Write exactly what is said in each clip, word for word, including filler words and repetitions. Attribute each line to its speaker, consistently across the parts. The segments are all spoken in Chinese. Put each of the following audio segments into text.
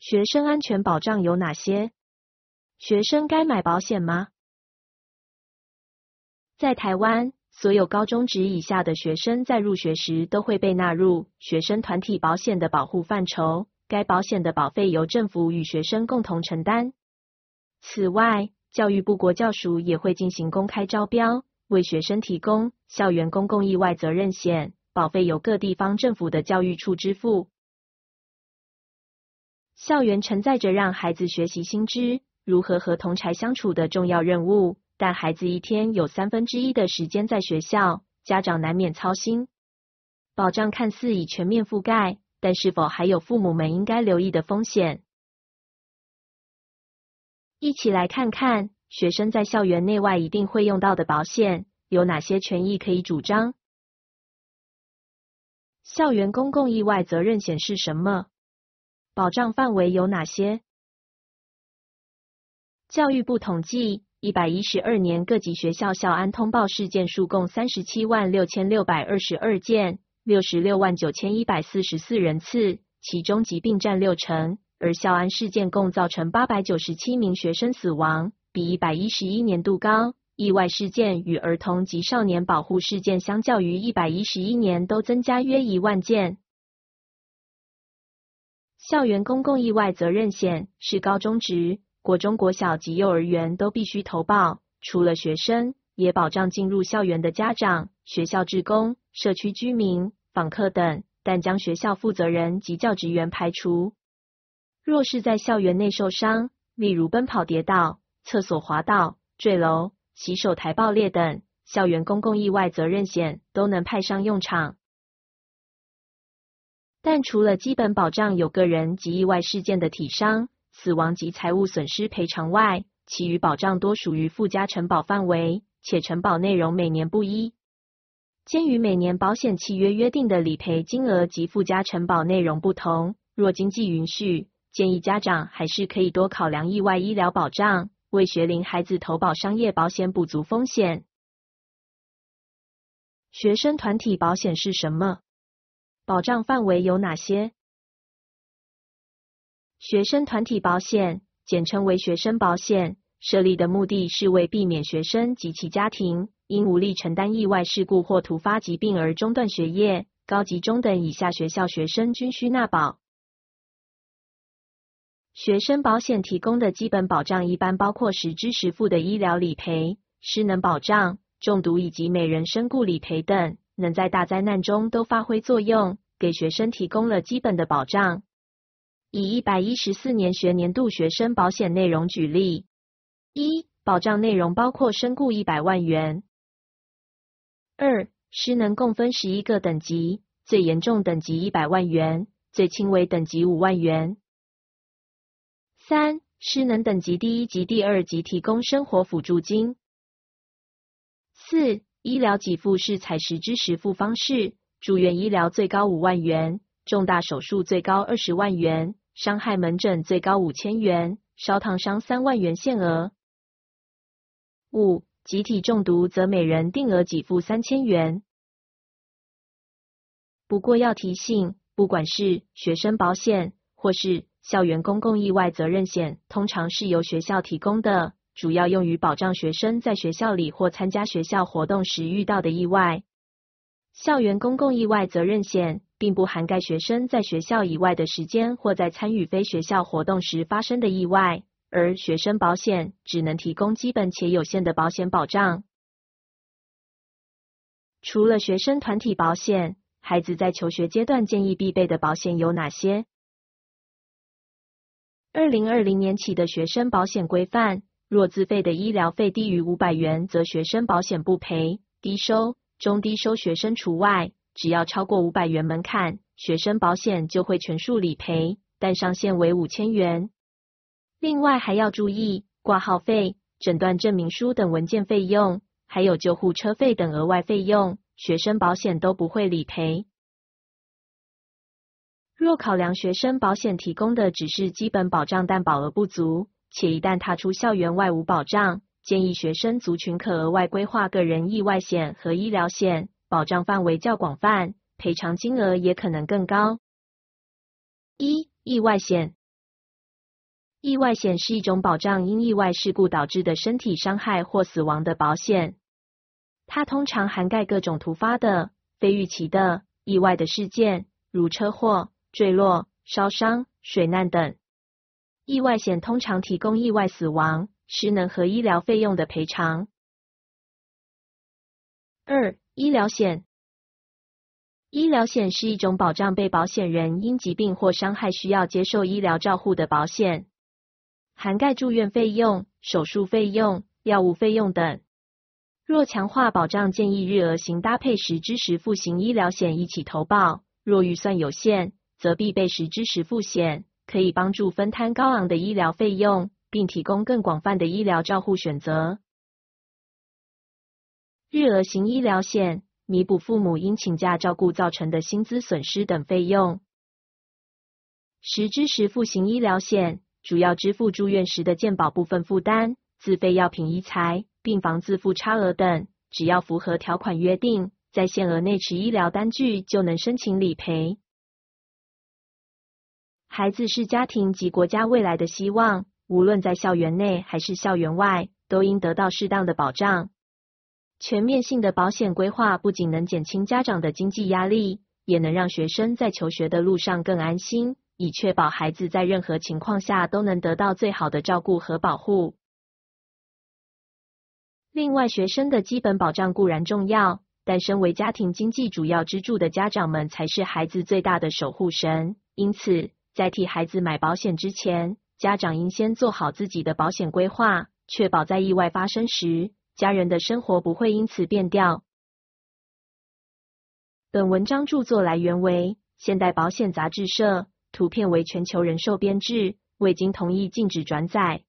Speaker 1: 学生安全保障有哪些？学生该买保险吗？在台湾，所有高中职以下的学生在入学时都会被纳入学生团体保险的保护范畴，该保险的保费由政府与学生共同承担。此外，教育部国教署也会进行公开招标，为学生提供校园公共意外责任险，保费由各地方政府的教育处支付。校园承载着让孩子学习新知、如何和同侪相处的重要任务，但孩子一天有三分之一的时间在学校，家长难免操心。保障看似已全面覆盖，但是否还有父母们应该留意的风险？一起来看看学生在校园内外一定会用到的保险，有哪些权益可以主张？校园公共意外责任险是什么？保障范围有哪些？教育部统计，一百一十二年各级学校校安通报事件数共三十七万六千六百二十二件，六十六万九千一百四十四人次，其中疾病占六成，而校安事件共造成八百九十七名学生死亡，比一百一十一年度高。意外事件与儿童及少年保护事件相较于一百一十一年都增加约一万件。校园公共意外责任险是高中职、国中国小及幼儿园都必须投保，除了学生，也保障进入校园的家长、学校志工、社区居民、访客等，但将学校负责人及教职员排除。若是在校园内受伤，例如奔跑跌倒、厕所滑倒、坠楼、洗手台爆裂等，校园公共意外责任险都能派上用场。但除了基本保障有个人及意外事件的体伤、死亡及财物损失赔偿外，其余保障多属于附加承保范围，且承保内容每年不一。鉴于每年保险契约约定的理赔金额及附加承保内容不同，若经济允许，建议家长还是可以多考量意外医疗保障，为学龄孩子投保商业保险补足风险。学生团体保险是什么？保障范围有哪些？学生团体保险，简称为学生保险，设立的目的是为避免学生及其家庭因无力承担意外事故或突发疾病而中断学业，高级中等以下学校学生均需纳保。学生保险提供的基本保障一般包括实支实付的医疗理赔、失能保障、中毒以及每人身故理赔等，能在大灾难中都发挥作用，给学生提供了基本的保障。以一百一十四年学年度学生保险内容举例：一、保障内容包括身故一百万元；二、失能共分十一个等级，最严重等级一百万元，最轻微等级五万元；三、失能等级第一及第二级提供生活辅助金；四、医疗给付是采实支实付方式，住院医疗最高五万元，重大手术最高二十万元，伤害门诊最高五千元，烧烫伤三万元限额。五、集体中毒则每人定额给付三千元。不过要提醒，不管是学生保险或是校园公共意外责任险，通常是由学校提供的，主要用于保障学生在学校里或参加学校活动时遇到的意外。校园公共意外责任险并不涵盖学生在学校以外的时间或在参与非学校活动时发生的意外，而学生保险只能提供基本且有限的保险保障。除了学生团体保险，孩子在求学阶段建议必备的保险有哪些？二零二零年起的学生保险规范，若自费的医疗费低于五百元，则学生保险不赔，低收、中低收学生除外，只要超过五百元门槛，学生保险就会全数理赔，但上限为五千元。另外还要注意，挂号费、诊断证明书等文件费用，还有救护车费等额外费用，学生保险都不会理赔。若考量学生保险提供的只是基本保障，但保额不足，且一旦踏出校园外无保障，建议学生族群可额外规划个人意外险和医疗险，保障范围较广泛，赔偿金额也可能更高。一、意外险。 意外险是一种保障因意外事故导致的身体伤害或死亡的保险。它通常涵盖各种突发的、非预期的、意外的事件，如车祸、坠落、烧伤、水难等。意外险通常提供意外死亡、失能和医疗费用的赔偿。二、医疗险。医疗险是一种保障被保险人因疾病或伤害需要接受医疗照护的保险，涵盖住院费用、手术费用、药物费用等。若强化保障，建议日额型搭配实支实付型医疗险一起投保，若预算有限，则必备实支实付险，可以帮助分摊高昂的医疗费用，并提供更广泛的医疗照护选择。日额型医疗险弥补父母因请假照顾造成的薪资损失等费用。实支实付型医疗险主要支付住院时的健保部分负担，自费药品医材、病房自付差额等，只要符合条款约定，在限额内持医疗单据就能申请理赔。孩子是家庭及国家未来的希望，无论在校园内还是校园外，都应得到适当的保障。全面性的保险规划不仅能减轻家长的经济压力，也能让学生在求学的路上更安心，以确保孩子在任何情况下都能得到最好的照顾和保护。另外，学生的基本保障固然重要，但身为家庭经济主要支柱的家长们才是孩子最大的守护神。因此，在替孩子买保险之前，家长应先做好自己的保险规划，确保在意外发生时，家人的生活不会因此变调。本文章著作来源为现代保险杂志社，图片为全球人寿编制，未经同意禁止转载。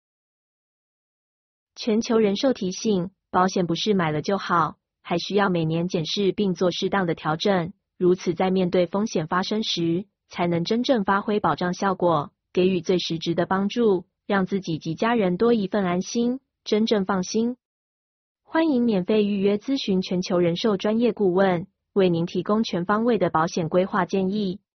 Speaker 1: 全球人寿提醒，保险不是买了就好，还需要每年检视并做适当的调整，如此在面对风险发生时，才能真正发挥保障效果，给予最实质的帮助，让自己及家人多一份安心，真正放心。欢迎免费预约咨询全球人寿专业顾问，为您提供全方位的保险规划建议。